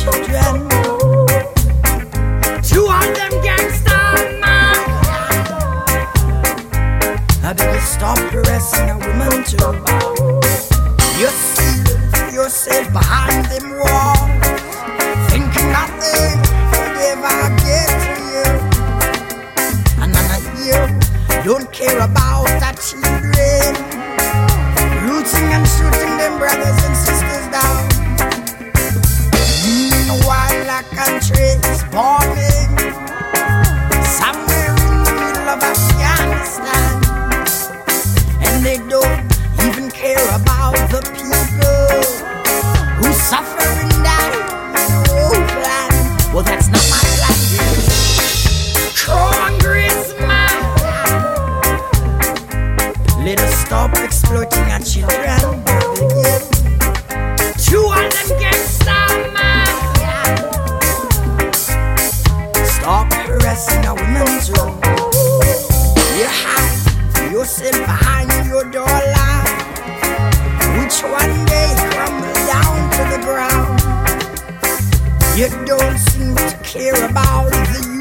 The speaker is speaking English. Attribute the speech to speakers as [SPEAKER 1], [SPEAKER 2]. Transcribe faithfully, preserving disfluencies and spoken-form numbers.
[SPEAKER 1] children. To all them gangsta man, I beg you stop harassing a woman too. You see yourself behind them walls, thinking nothing could ever get to you. And none of you don't care about the children, rooting and shooting them brothers and sisters down. Meanwhile, our country is bombing somewhere in the middle of Afghanistan, and they don't even care about the people who suffer and die in the whole plan. Well, that's not my plan, Congressman. Let us stop exploiting our children. To all them gangsta man, stop harassing our women too. You hide yourself behind your dollar, which one day crumble down to the ground. You don't seem to care about the